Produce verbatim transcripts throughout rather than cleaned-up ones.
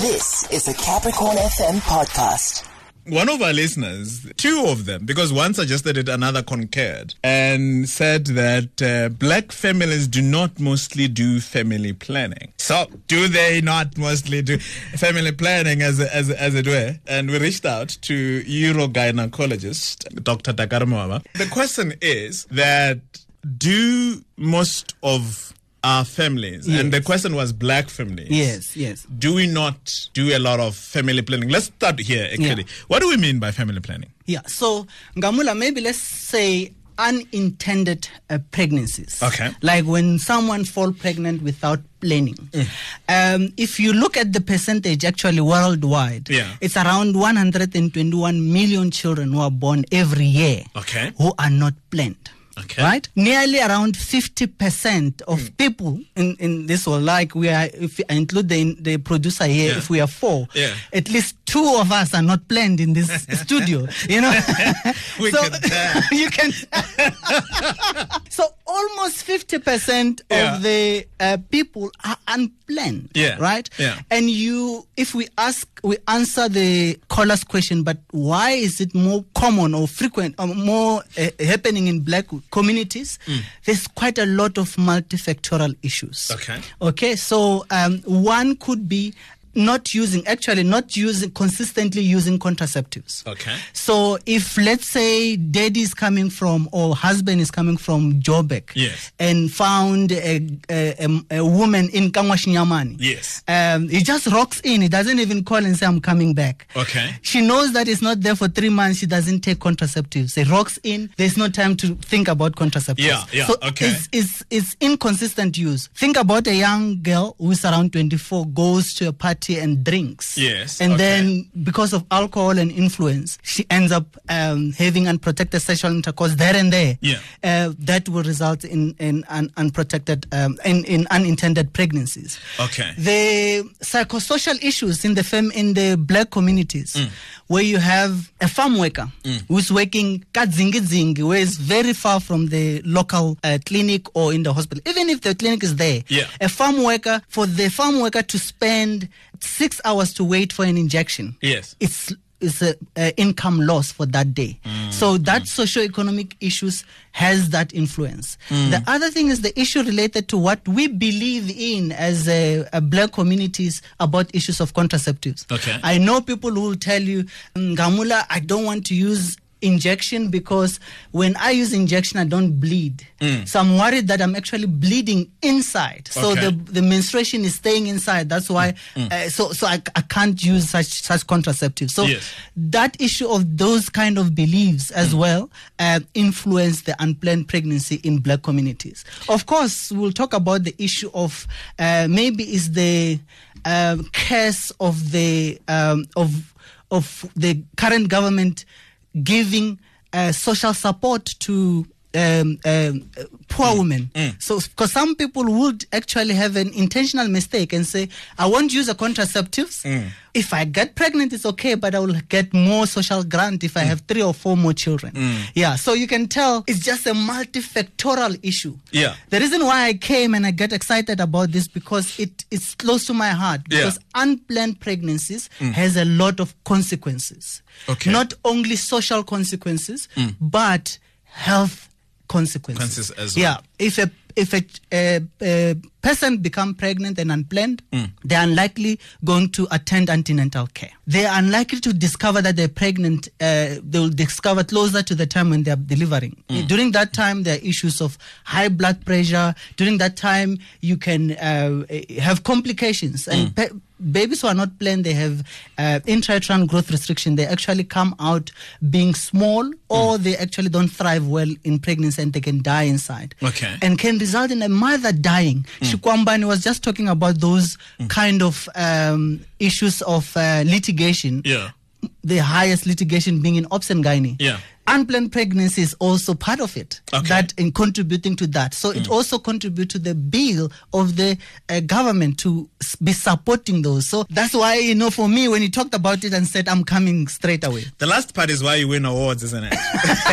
This is a Capricorn F M podcast. One of our listeners, two of them, because one suggested it, another concurred, and said that uh, black families do not mostly do family planning. So, do they not mostly do family planning, as as as it were? And we reached out to urogynecologist Doctor Takarmoama. The question is that do most of our families, yes. and the question was black families. Yes, yes. Do we not do a lot of family planning? Let's start here, actually. Yeah. What do we mean by family planning? Yeah, so, Ngamula, maybe let's say unintended uh, pregnancies. Okay. Like when someone falls pregnant without planning. Mm. Um, if you look at the percentage actually worldwide, yeah. it's around one hundred twenty-one million children who are born every year okay. who are not planned. Okay. Right? Nearly around fifty percent of mm. people in, in this world, like we are, if I include the, the producer here, yeah. if we are four, yeah. at least two of us are not planned in this studio. You know? we so, can tell. You can So almost fifty percent yeah. of the uh, people are unplanned. Yeah. Right? Yeah. And you, if we ask, we answer the caller's question, but why is it more common or frequent or more uh, happening in black communities? Mm. There's quite a lot of multifactorial issues. Okay. Okay. So um, one could be not using, actually not using, consistently using contraceptives. Okay. So if, let's say, daddy is coming from, or husband is coming from Joburg, yes. and found a, a, a, a woman in Kangwashinyamani. Yes. Um, he just rocks in. He doesn't even call and say, I'm coming back. Okay. She knows that he's not there for three months. She doesn't take contraceptives. He rocks in. There's no time to think about contraceptives. Yeah, yeah, so okay. It's, it's, it's inconsistent use. Think about a young girl who's around twenty-four, goes to a party and drinks. Yes. And okay. then because of alcohol and influence, she ends up um, having unprotected sexual intercourse there and there. Yeah. Uh, that will result in, in un, unprotected, um, in, in unintended pregnancies. Okay. The psychosocial issues in the fam- in the black communities, mm. where you have a farm worker mm. who's working kadzingi-zingi, where is very far from the local uh, clinic or in the hospital. Even if the clinic is there, yeah. a farm worker, for the farm worker to spend six hours to wait for an injection, yes, it's it's a, a income loss for that day. Mm. So that mm. socio-economic issues has that influence. Mm. The other thing is the issue related to what we believe in as a, a black communities about issues of contraceptives. Okay. I know people who will tell you, Ngamula, I don't want to use injection because when I use injection, I don't bleed. Mm. So I'm worried that I'm actually bleeding inside. So okay. the the menstruation is staying inside. That's why. Mm. Uh, so so I, I can't use such such contraceptives. So yes. that issue of those kind of beliefs as mm. well uh, influence the unplanned pregnancy in black communities. Of course, we'll talk about the issue of uh, maybe is the uh, curse of the um, of of the current government giving uh, social support to um, um, poor mm. women. Mm. So, because some people would actually have an intentional mistake and say, I won't use a contraceptives. Mm. If I get pregnant, it's okay, but I will get more social grant if I mm. have three or four more children. Mm. Yeah, so you can tell it's just a multifactorial issue. Yeah. The reason why I came and I get excited about this because it is close to my heart. Because yeah. unplanned pregnancies mm. has a lot of consequences. Okay. Not only social consequences, mm. but health consequences. As well. Yeah. If a if a, a, a person become pregnant and unplanned, mm. they are unlikely going to attend antenatal care. They are unlikely to discover that they're pregnant. Uh, they will discover closer to the time when they are delivering. Mm. During that time, there are issues of high blood pressure. During that time, you can uh, have complications. And mm. pe- babies who are not planned, they have uh, intrauterine growth restriction. They actually come out being small, or mm. they actually don't thrive well in pregnancy and they can die inside. Okay. And can result in a mother dying. Mm. Shikwambani was just talking about those mm. kind of um, issues of uh, litigation. Yeah. The highest litigation being in obs and gynae. Yeah. Unplanned pregnancy is also part of it. Okay. That in contributing to that. So mm. it also contributes to the bill of the uh, government to s- be supporting those. So that's why, you know, for me, when you talked about it and said, I'm coming straight away. The last part is why you win awards, isn't it?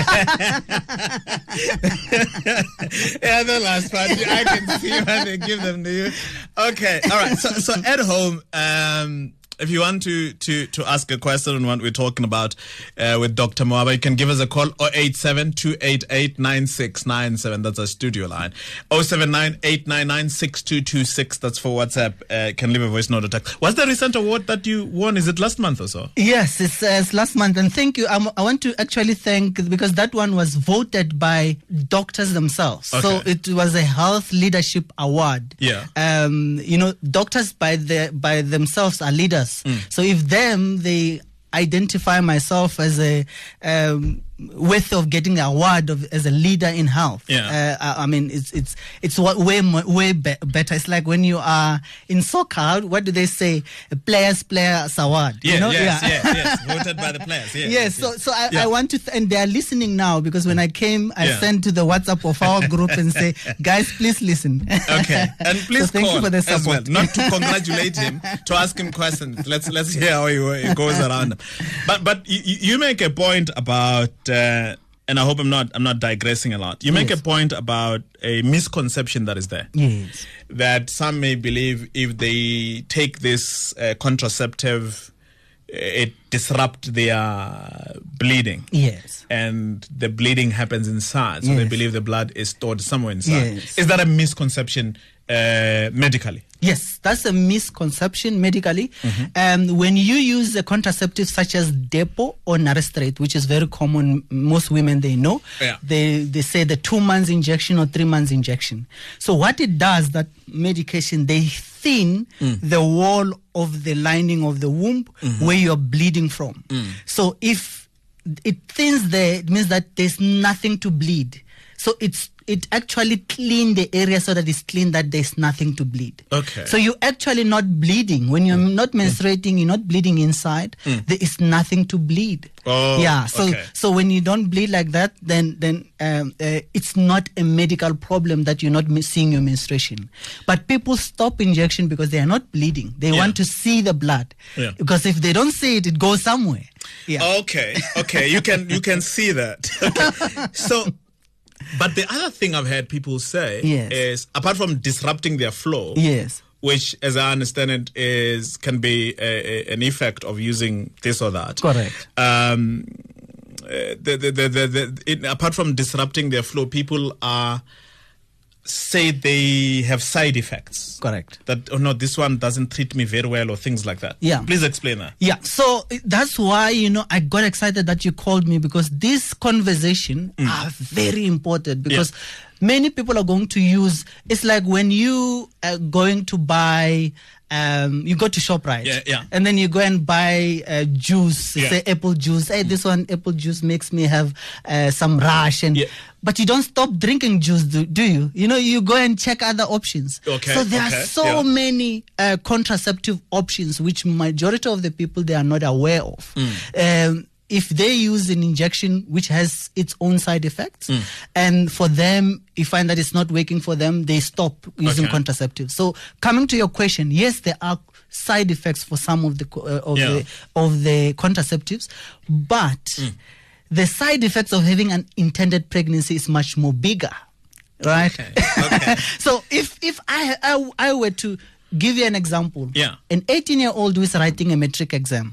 Yeah, the last part. I can see why they give them to you. Okay. All right. So, so at home, um, if you want to, to, to ask a question on what we're talking about uh, with Doctor Moaba, you can give us a call zero eight seven, two eight eight, nine six nine seven. That's our studio line. zero seven nine, eight nine nine, six two two six. That's for WhatsApp. Uh, can leave a voice note or text. What's the recent award that you won? Is it last month or so? Yes, it's, uh, it's last month. And thank you. I'm, I want to actually thank, because that one was voted by doctors themselves. Okay. So it was a health leadership award. Yeah. Um, you know, doctors by the by themselves are leaders. Mm. So if them, they identify myself as a um, worth of getting the award of as a leader in health. Yeah. Uh, I, I mean, it's it's it's what way mo- way be- better. It's like when you are in soccer. What do they say? A players players award. Yeah, you know? yes, yeah. yes, yes. Voted by the players. Yes. Yes, yes, so yes. so I, Yeah. I want to, th- and they are listening now, because when I came, I Yeah. sent to the WhatsApp of our group and say, guys, please listen. Okay, and please so thank call you for the as well. support. Not to congratulate him, to ask him questions. Let's let's hear how he, it goes around. But but you, you make a point about, uh, and I hope I'm not I'm not digressing a lot. You make Yes. a point about a misconception that is there. Yes. That some may believe if they take this uh, contraceptive, it disrupt their bleeding. Yes. And the bleeding happens inside, so they Yes. believe the blood is stored somewhere inside. Yes. Is that a misconception uh, medically? Yes, that's a misconception medically. Um, when you use a contraceptive such as Depo or Narastrate, which is very common, most women they know, Yeah. they they say the two months injection or three months injection. So what it does, that medication, they thin the wall of the lining of the womb where you're bleeding from. So if it thins there, it means that there's nothing to bleed. So it's it actually clean the area so that it's clean, that there's nothing to bleed. Okay. So you're actually not bleeding. When you're not menstruating, you're not bleeding inside. There is nothing to bleed. Oh, yeah. So okay. so when you don't bleed like that, then then um, uh, it's not a medical problem that you're not mi- seeing your menstruation. But people stop injection because they are not bleeding. They Yeah. want to see the blood. Yeah. Because if they don't see it, it goes somewhere. Yeah. Okay, okay, you can you can see that. Okay. So, but the other thing I've heard people say Yes. is, apart from disrupting their flow, Yes. which, as I understand it, is can be a, a, an effect of using this or that. Correct. Um, uh, the, the, the, the, the, it, apart from disrupting their flow, people are say they have side effects. Correct. That, oh no, this one doesn't treat me very well, or things like that. Yeah. Please explain that. Yeah, so uh, that's why, you know, I got excited that you called me, because this conversation are very important, because many people are going to use, it's like when you are going to buy, um, you go to ShopRite, Yeah, yeah. and then you go and buy uh, juice, Yeah. say apple juice. Hey, this one apple juice makes me have uh, some rash, and Yeah. but you don't stop drinking juice, do, do you? You know, you go and check other options. Okay, So there okay, are so yeah. many uh, contraceptive options which majority of the people, they are not aware of. Um, if they use an injection which has its own side effects, and for them, you find that it's not working for them, they stop using Okay. contraceptives. So coming to your question, yes, there are side effects for some of the co- uh, of Yeah. the of the contraceptives, but the side effects of having an intended pregnancy is much more bigger, right? Okay. So if if I, I I were to give you an example, Yeah. an eighteen year old who is writing a matric exam,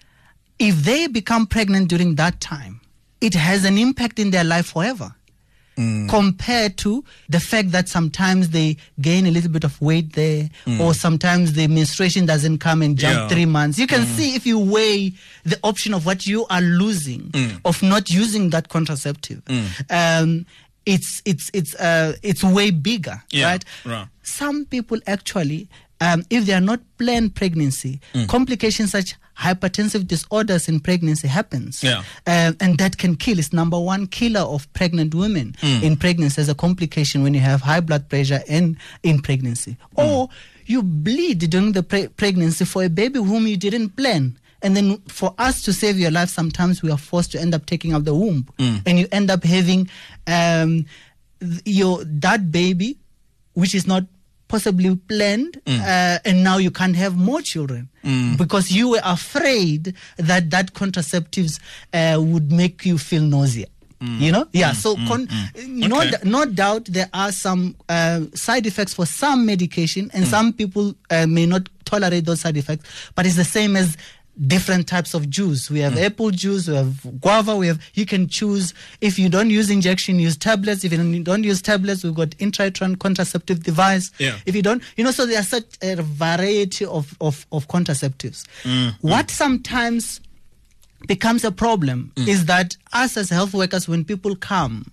if they become pregnant during that time, it has an impact in their life forever. Compared to the fact that sometimes they gain a little bit of weight there, or sometimes the menstruation doesn't come and jump Yeah. three months. You can see, if you weigh the option of what you are losing of not using that contraceptive, um, it's it's it's uh, it's way bigger, Yeah, right? right. Some people actually, um, if they are not planned pregnancy, complications such hypertensive disorders in pregnancy happens. Yeah. Um, and that can kill. It's number one killer of pregnant women in pregnancy as a complication when you have high blood pressure and in pregnancy. Or you bleed during the pre- pregnancy for a baby whom you didn't plan. And then for us to save your life, sometimes we are forced to end up taking out the womb. And you end up having um, th- your that baby, which is not possibly planned, uh, and now you can't have more children because you were afraid that that contraceptives uh, would make you feel nausea. You know, yeah. So, con- no, Okay. d- no doubt there are some uh, side effects for some medication, and some people uh, may not tolerate those side effects. But it's the same as different types of juice. We have mm. apple juice, we have guava, we have, you can choose. If you don't use injection, use tablets. If you don't, don't use tablets, we've got intrauterine contraceptive device. Yeah. If you don't, you know, so there's such a variety of, of, of contraceptives. Mm. What sometimes becomes a problem mm. is that us as health workers, when people come,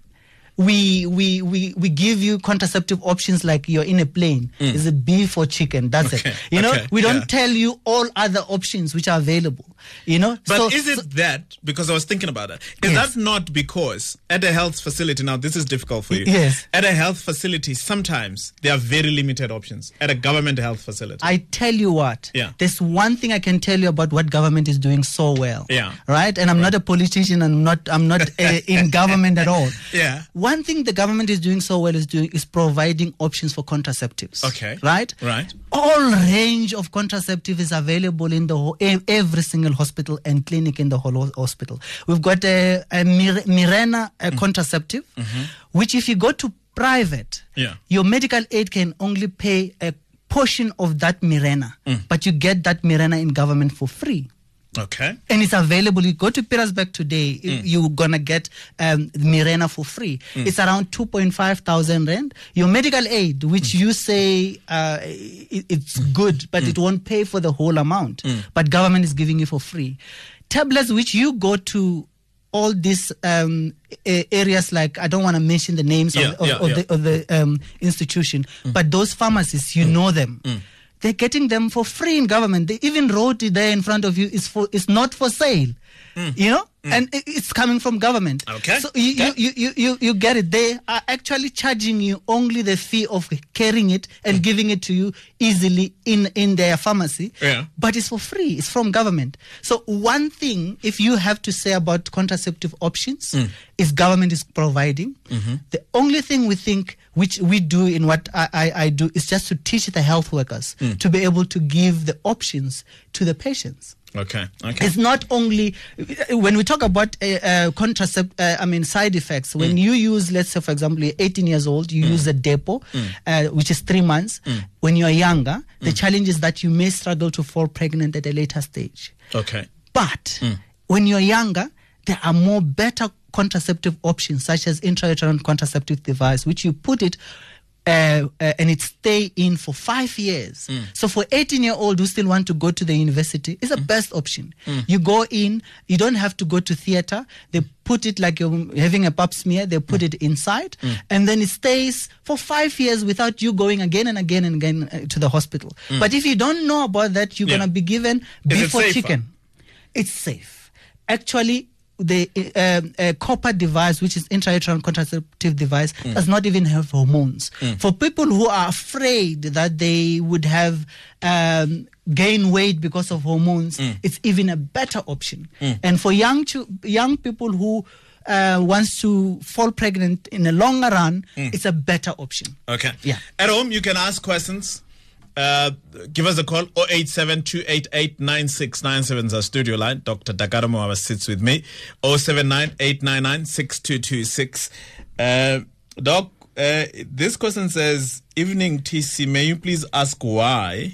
We, we we we give you contraceptive options like you're in a plane. Mm. Is it beef or chicken? That's okay. it. You know, okay. we don't yeah. tell you all other options which are available. You know, but so, is it so, that, because I was thinking about it, is yes. that not because at a health facility, now this is difficult for you. Yes. At a health facility, sometimes there are very limited options at a government health facility. I tell you what, yeah. there's one thing I can tell you about what government is doing so well. Yeah. Right? And I'm right. not a politician, and I'm not, I'm not uh, in government at all. Yeah. One thing the government is doing so well is doing is providing options for contraceptives. Okay. Right? Right. All range of contraceptive is available in the whole, every single hospital and clinic in the whole hospital. We've got a, a Mir- Mirena a mm. contraceptive, mm-hmm. which if you go to private, yeah. your medical aid can only pay a portion of that Mirena, mm. but you get that Mirena in government for free. Okay. And it's available. You go to Pietersburg today, mm. you're going to get um, Mirena for free. Mm. It's around two point five thousand rand. Your medical aid, which mm. you say uh, it, it's good, but mm. it won't pay for the whole amount. Mm. But government is giving you for free. Tablets, which you go to all these um, areas, like, I don't want to mention the names yeah, of, of, yeah, of yeah. the, of the um, institution, mm. but those pharmacists, you mm. know them. Mm. They're getting them for free in government. They even wrote it there in front of you. It's for. It's not for sale. Mm. You know, mm. and it's coming from government. Okay. So you, okay. you, you, you, you get it. They are actually charging you only the fee of carrying it and mm. giving it to you easily in, in their pharmacy. Yeah. But it's for free. It's from government. So one thing, if you have to say about contraceptive options, mm. is government is providing. Mm-hmm. The only thing we think, which we do in what I, I, I do, is just to teach the health workers mm. to be able to give the options to the patients. Okay. Okay. It's not only when we talk about uh, uh, contracept. Uh, I mean, side effects. When mm. you use, let's say, for example, you're eighteen years old, you mm. use a depot, mm. uh, which is three months. Mm. When you're younger, the mm. challenge is that you may struggle to fall pregnant at a later stage. Okay. But mm. when you're younger, there are more better contraceptive options, such as intrauterine contraceptive device, which you put it. Uh, uh, and it stay in for five years. Mm. So for eighteen-year-old who still want to go to the university, it's the mm. best option. Mm. You go in, you don't have to go to theater. They put it like you're having a pap smear. They put mm. it inside, mm. and then it stays for five years without you going again and again and again uh, to the hospital. Mm. But if you don't know about that, you're yeah. gonna be given beef or chicken. It's safe. Actually, the uh, uh, copper device, which is intrauterine contraceptive device, mm. does not even have hormones. Mm. For people who are afraid that they would have um, gain weight because of hormones, mm. it's even a better option. Mm. And for young ch- young people who uh, wants to fall pregnant in a longer run, mm. it's a better option. Okay. Yeah. At home, you can ask questions. Uh, give us a call, zero eight seven, two eight eight, nine six nine seven is our studio line. Doctor Dakaro Moawa sits with me. zero seven nine, eight nine nine, six two two six. Uh, Doc, uh, this question says, evening T C, may you please ask why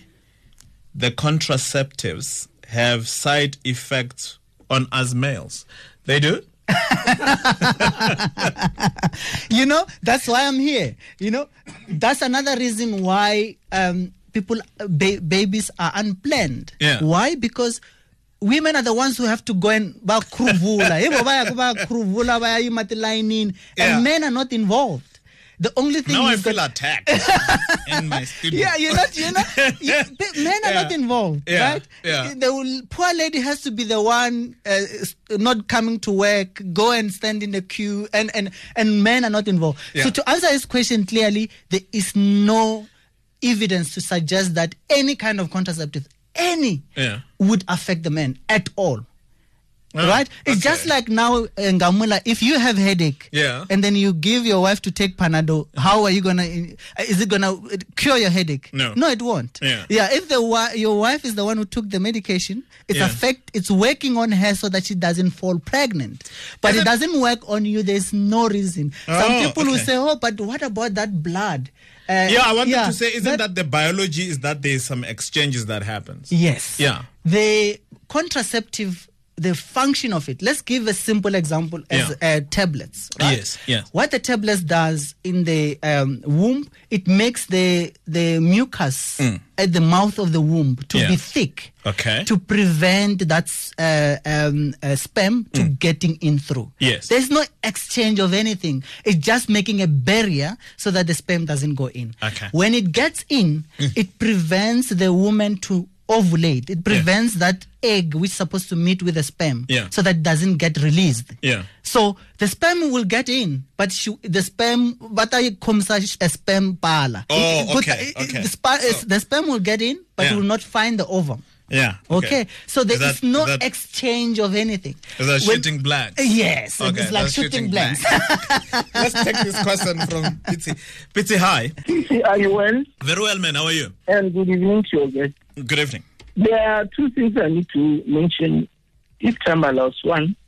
the contraceptives have side effects on us males? They do? You know, that's why I'm here. You know, that's another reason why um, people, ba- babies are unplanned. Yeah. Why? Because women are the ones who have to go and ba kruvula, Yeah. and men are not involved. The only thing now is I feel that, attacked in my studio. yeah, you're not, you're not, you, men are Yeah. not involved, Yeah. right? Yeah. The will- poor lady has to be the one uh, not coming to work, go and stand in the queue, and, and, and men are not involved. Yeah. So to answer this question clearly, there is no evidence to suggest that any kind of contraceptive, any, Yeah. would affect the men at all. Oh, right? It's okay. just like now, uh, Ngamula, if you have headache, Yeah. and then you give your wife to take Panadol, how are you gonna? Is it gonna cure your headache? No. no, it won't. Yeah. yeah. If the wi- your wife is the one who took the medication, it's Yeah. affect. It's working on her so that she doesn't fall pregnant. But Is it, it- doesn't work on you. There's no reason. Some Oh, people will okay. say, "Oh, but what about that blood?" Uh, Yeah, I wanted yeah, to say, isn't that, the biology is that there's some exchanges that happens? Yes. Yeah. The contraceptive, the function of it. Let's give a simple example as Yeah. uh, tablets. Right? Yes, yes. What the tablets does in the um, womb, it makes the the mucus at the mouth of the womb to Mm. Yeah. be thick. Okay. To prevent that uh, um, uh, sperm to getting in through. Yes. There's no exchange of anything. It's just making a barrier so that the sperm doesn't go in. Okay. When it gets in, it prevents the woman to ovulate. It prevents that egg which is supposed to meet with the sperm, Yeah. so that it doesn't get released. Yeah. So the sperm will get in, but she, the sperm, but I come such a sperm pala. Oh, okay, okay. The, spa- So- the sperm will get in, but Yeah. it will not find the ovum. Yeah. Okay, so there Is is, that- no is that- exchange of anything. Is that When- shooting blanks? Yes, Okay, it's like that's shooting, blanks. Let's take this question from Pitsy. Pitsy, hi. Are you well? Very well, man. How are you? And good evening to your guest. Good evening. There are two things I need to mention, if time allows. One,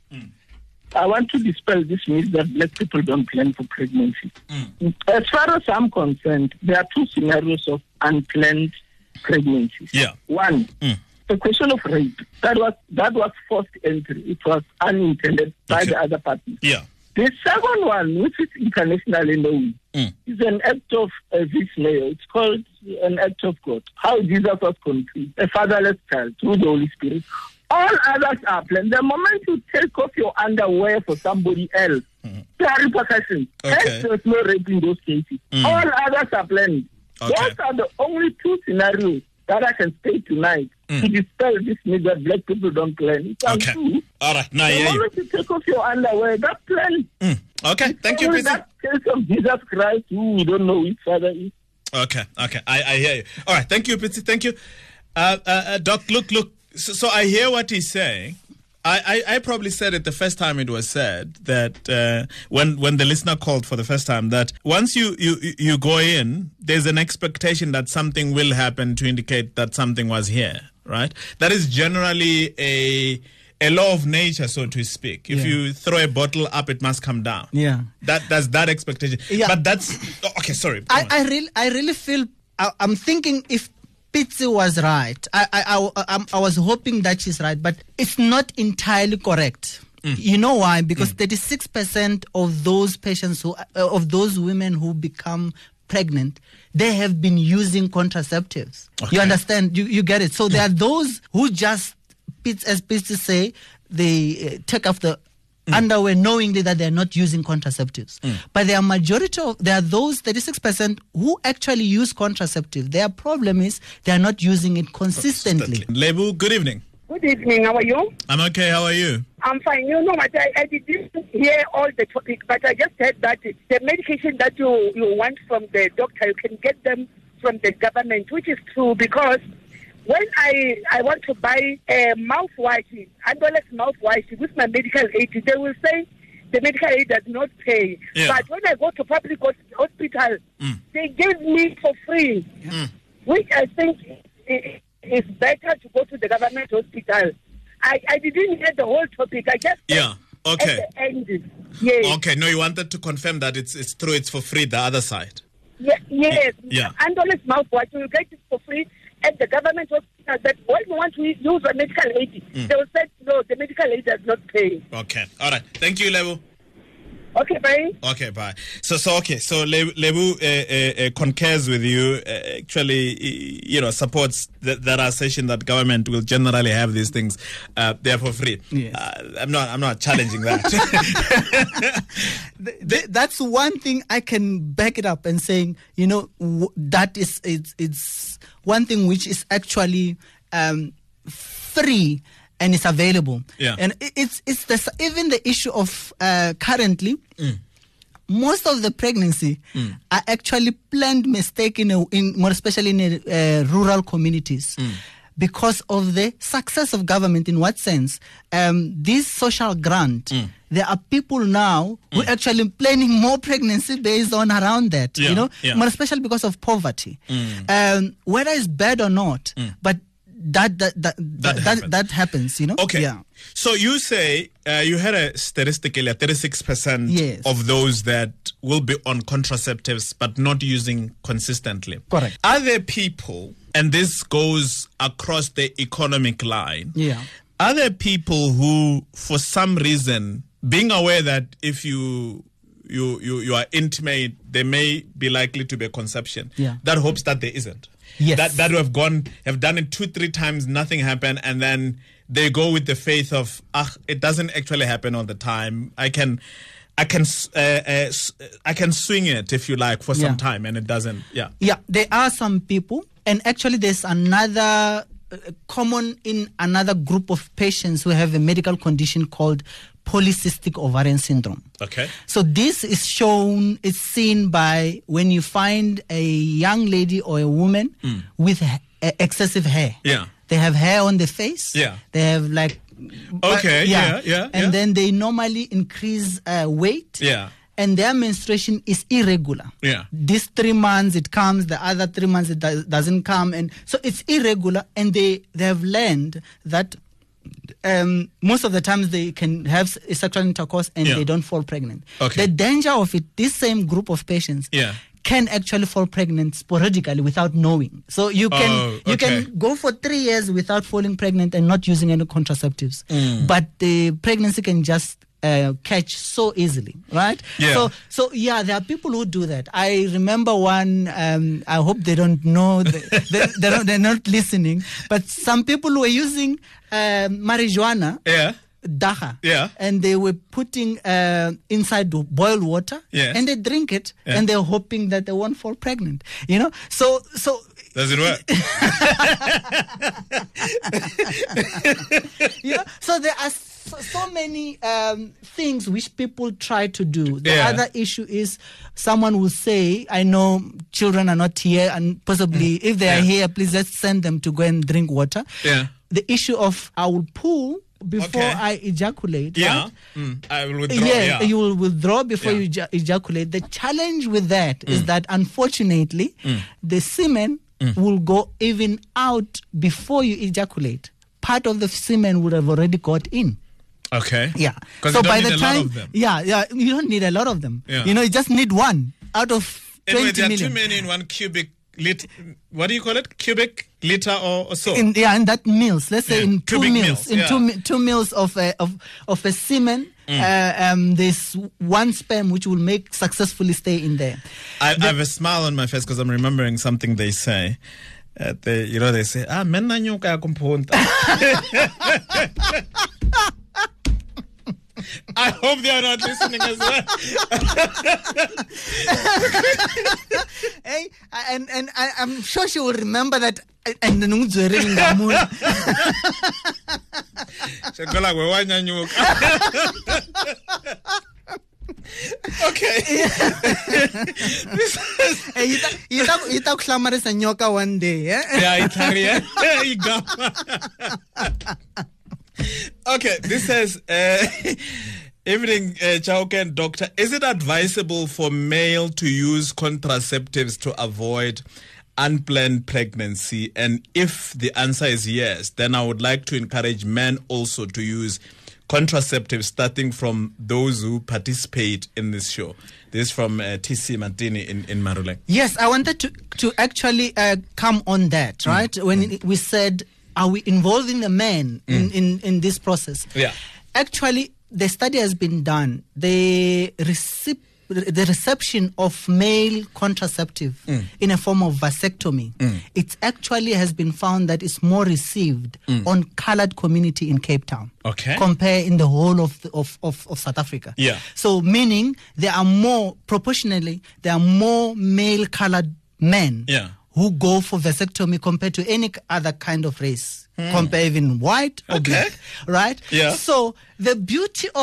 I want to dispel this myth that black people don't plan for pregnancy. As far as I'm concerned, there are two scenarios of unplanned pregnancies. Yeah. One, Mm. the question of rape. That was that was forced entry. It was unintended by Okay. the other party. Yeah. The second one, which is internationally known, Mm. is an act of uh, vis meo. It's called an act of God. How Jesus was conceived, a fatherless child through the Holy Spirit. All others are planned. The moment you take off your underwear for somebody else, Mm. there are repercussions. Okay. Hence, there's no rape in those cases. Mm. All others are planned. Okay. Those are the only two scenarios that I can state tonight Mm. to dispel this myth that black people don't plan. It's Okay. untrue. All right. Now, The yeah. You. moment you take off your underwear, that's planned. Mm. Okay. Thank you, Only Pitsy. that case of Jesus Christ, who we don't know which father is. Okay, okay, I, I hear you. All right, thank you, Pitsy, thank you. Uh, uh, uh, Doc, look, look, so, so I hear what he's saying. I, I, I probably said it the first time it was said, that uh, when when the listener called for the first time, that once you, you, you go in, there's an expectation that something will happen to indicate that something was here, right? That is generally a... a law of nature, so to speak. If Yeah. you throw a bottle up, it must come down. Yeah. That that's that expectation. Yeah. But that's oh, okay. Sorry. I, Come on. I really, I really feel. I, I'm thinking if Pitsy was right, I, I, I, I'm- I was hoping that she's right, but it's not entirely correct. You know why? Because thirty-six percent of those patients who, uh, of those women who become pregnant, they have been using contraceptives. Okay. You understand? You, you get it. So there are those who just, Pits- as Pitsy say, they uh, take off the underwear knowingly that they're not using contraceptives. But there are majority of, there are those thirty-six percent who actually use contraceptives. Their problem is they are not using it consistently. Lebu, good evening. Good evening. How are you? I'm okay. How are you? I'm fine. You know what? I, I didn't hear all the topic, but I just heard that the medication that you, you want from the doctor, you can get them from the government, which is true because when I, I want to buy a mouthwash, Andolex mouthwash with my medical aid, they will say the medical aid does not pay. Yeah. But when I go to public hos- hospital, Mm. they give me for free, Mm. which I think i- is better to go to the government hospital. I, I didn't hear the whole topic. I just Yeah. Okay. at the end. Yes. Okay. No, you wanted to confirm that it's it's true. It's for free. The other side. Ye- yes. Yeah. Andolex mouthwash, you will get it for free at the government hospital. That when you want to use a medical aid, they will say, no, the medical aid does not pay. Okay. All right. Thank you, Lebu. Okay, bye. Okay, bye. So, so okay. So, Le- Lebu uh, uh, uh, concurs with you. Uh, actually, uh, you know, supports th- that assertion that government will generally have these things uh, there for free. Yes. Uh, I'm not. I'm not challenging that. Th- th- that's one thing I can back it up and saying, you know, w- that is it's, it's one thing which is actually um, free and it's available. Yeah. And it, it's it's the, s- even the issue of uh, currently. Most of the pregnancy are actually planned mistake in, a, in more especially in a, uh, rural communities. because of the success of government. In what sense? Um, this social grant, mm. there are people now who mm. actually planning more pregnancy based on around that, yeah, you know, yeah. more especially because of poverty. Mm. Um, whether it's bad or not, mm. but that that that that, that, happens. that happens, you know. Okay. Yeah. So you say uh, you had a statistically thirty-six percent yes. of those that will be on contraceptives but not using consistently. Correct. Are there people, and this goes across the economic line, yeah. are there people who, for some reason, being aware that if you you you, you are intimate, there may be likely to be a conception, yeah. that hopes that there isn't? Yes. That that have gone, have done it two, three times, nothing happened, and then they go with the faith of, ah, it doesn't actually happen all the time. I can, I can, uh, uh, I can swing it if you like for some yeah. time, and it doesn't. Yeah. Yeah, there are some people, and actually, there's another uh, common in another group of patients who have a medical condition called polycystic ovarian syndrome. Okay. So this is shown, it's seen by when you find a young lady or a woman mm. with ha- excessive hair. Yeah. They have hair on the face. Yeah. They have like... Okay, yeah, yeah, yeah. And yeah. then they normally increase uh, weight. Yeah. And their menstruation is irregular. Yeah. This three months it comes, the other three months it do- doesn't come. And so it's irregular, and they, they have learned that Um, most of the times they can have sexual intercourse and yeah. they don't fall pregnant. Okay. The danger of it, this same group of patients yeah. can actually fall pregnant sporadically without knowing. So you can oh, okay. you can go for three years without falling pregnant and not using any contraceptives, mm. but the pregnancy can just Uh, catch so easily, right? Yeah. So, so yeah, there are people who do that. I remember one. Um, I hope they don't know. The, they, they don't, they're not listening. But some people were using uh, marijuana. Yeah. Dacha. Yeah. And they were putting uh, inside the boiled water. Yes. And they drink it, yeah. and they're hoping that they won't fall pregnant. You know. So, so. Does it work? You know, so there are so, so many um, things which people try to do. The yeah. other issue is someone will say, I know children are not here, and possibly mm. if they are yeah. here, please let's send them to go and drink water. Yeah. The issue of I will pull before okay. I ejaculate. Yeah. Right? Mm. I will withdraw. Yeah, yeah. you will withdraw before yeah. you eja- ejaculate. The challenge with that mm. is that unfortunately, mm. the semen mm. will go even out before you ejaculate. Part of the semen would have already got in. Okay. Yeah. So So you don't by need the a lot time, of them. yeah, yeah, you don't need a lot of them. Yeah. You know, you just need one out of Anyway, twenty there are million. too many in one cubic lit. What do you call it? Cubic liter or, or so? In, yeah, in that meals. Let's say Yeah, in two cubic meals, meals, in yeah. two mi- two meals of a, of of a semen. Mm. Uh, um, there's one sperm which will make successfully stay in there. I, I have a smile on my face because I'm remembering something they say. Uh, they, you know, they say, ah, menna nyoka ya kumpunta. I hope they are not listening as well. Hey, and and I, I'm sure she will remember that. And then ngamula. Shekola kwe wanyanyuka. Okay. Hey, you ta- you ta- you ta kuhlamarisa nyoka one day, yeah? Yeah, Italia. Okay, this says, uh, evening, uh, Chauken doctor, is it advisable for male to use contraceptives to avoid unplanned pregnancy? And if the answer is yes, then I would like to encourage men also to use contraceptives, starting from those who participate in this show. This is from uh, T C Martini in, in Marulek. Yes, I wanted to, to actually uh, come on that, right? Mm. When mm. we said, are we involving the men mm. in, in, in this process? Yeah. Actually, the study has been done. The recip- the reception of male contraceptive mm. in a form of vasectomy, mm. it actually has been found that it's more received mm. on colored community in Cape Town. Okay. Compare in the whole of, the, of, of, of South Africa. Yeah. So meaning there are more, proportionally, there are more male colored men yeah. who go for vasectomy compared to any other kind of race. Mm. Compare even white or okay. black, right? Yeah. So the beauty of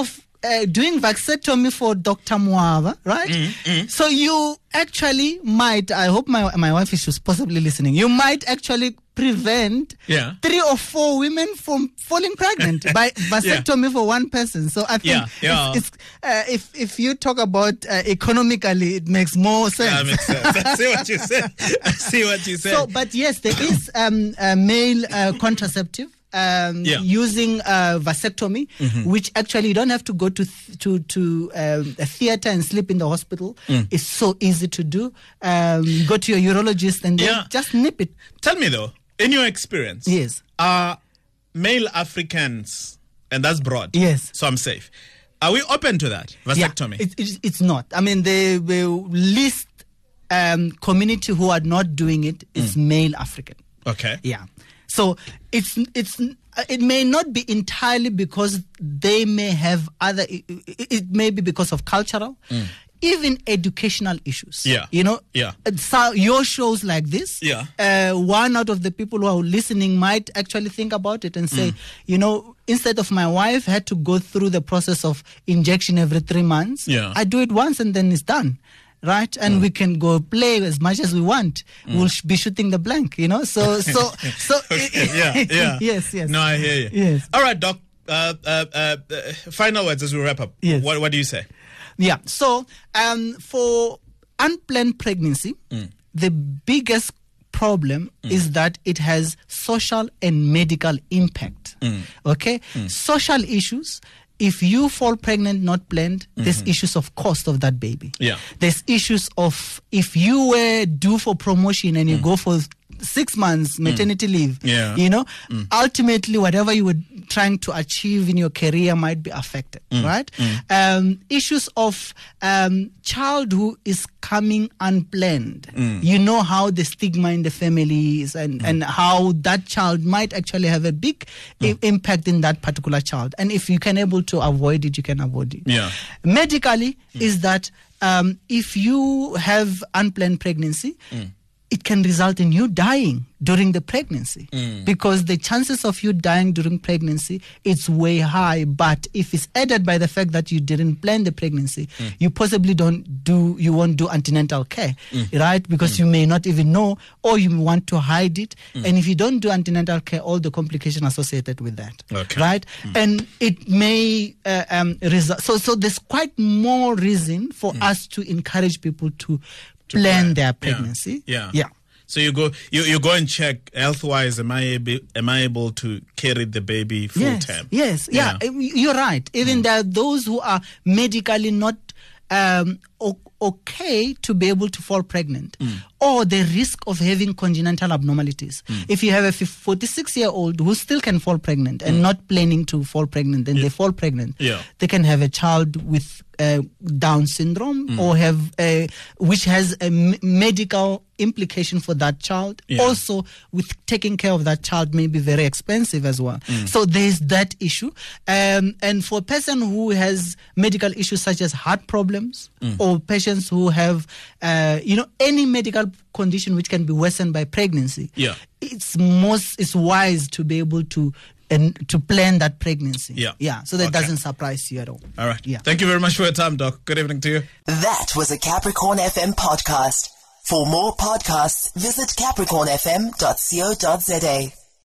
uh, doing vasectomy for Doctor Muava, right? Mm, mm. So you actually might, I hope my my wife is possibly listening, you might actually prevent Yeah. three or four women from falling pregnant by vasectomy for one person. So I think Yeah, yeah. it's, it's, uh, if if you talk about uh, economically, it makes more sense. That makes sense. I see what you said. I see what you said. So, but yes, there is um, a male uh, contraceptive. Um, Yeah. using uh, vasectomy, Mm-hmm. which actually you don't have to go to th- to to um, a theater and sleep in the hospital. Mm. It's so easy to do. Um, go to your urologist and then Yeah. just nip it. Tell me though, in your experience, Yes. are male Africans, and that's broad. Yes. So I'm safe. Are we open to that vasectomy? Yeah, it, it, it's not. I mean, the, the least um, community who are not doing it is male African. okay. Yeah. So it's it's it may not be entirely because they may have other. It, it may be because of cultural, even educational issues. Yeah. You know. Yeah. So your shows like this. Yeah. Uh, one out of the people who are listening might actually think about it and say, you know, instead of my wife had to go through the process of injection every three months, Yeah. I do it once and then it's done. Right, and we can go play as much as we want. We'll sh- be shooting the blank, you know. So, so, so. Okay, yeah, yeah. yes, yes. No, I hear you. Yes. All right, Doc. Uh, uh, uh, uh, final words as we wrap up. Yes. What What do you say? Yeah. So, um, for unplanned pregnancy, the biggest problem is that it has social and medical impact. Okay, social issues. If you fall pregnant not planned, there's issues of cost of that baby. Yeah. There's issues of if you were due for promotion and you go for six months maternity leave, Yeah. you know, ultimately whatever you were trying to achieve in your career might be affected, right? Um, issues of um, child who is coming unplanned. You know how the stigma in the family is and, and how that child might actually have a big i- impact in that particular child. And if you can able to avoid it, you can avoid it. Yeah. Medically is that um, if you have unplanned pregnancy, it can result in you dying during the pregnancy because the chances of you dying during pregnancy it's way high. But if it's added by the fact that you didn't plan the pregnancy, you possibly don't do you won't do antenatal care, right? Because you may not even know, or you want to hide it. And if you don't do antenatal care, all the complications associated with that, Okay. right? And it may uh, um, result. So so there's quite more reason for us to encourage people to. To plan plan. their Yeah. pregnancy. Yeah. Yeah. So you go, you, you go and check health wise. Am I able, am I able to carry the baby full Yes. term? Yes. Yeah. Yeah. You're right. Even there are those who are medically not um, o- okay to be able to fall pregnant, or the risk of having congenital abnormalities. If you have a forty-six year old who still can fall pregnant and not planning to fall pregnant, and they fall pregnant, Yeah. they can have a child with uh, Down syndrome or have a, which has a m- medical implication for that child. Yeah. Also, with taking care of that child may be very expensive as well. So there's that issue. Um, and for a person who has medical issues such as heart problems or patients who have, uh, you know, any medical condition which can be worsened by pregnancy, Yeah. it's most it's wise to be able to and to plan that pregnancy. Yeah. Yeah. So that Okay. doesn't surprise you at all. All right. Yeah. Thank you very much for your time, Doc. Good evening to you. That was a Capricorn F M podcast. For more podcasts, visit capricorn f m dot co dot za.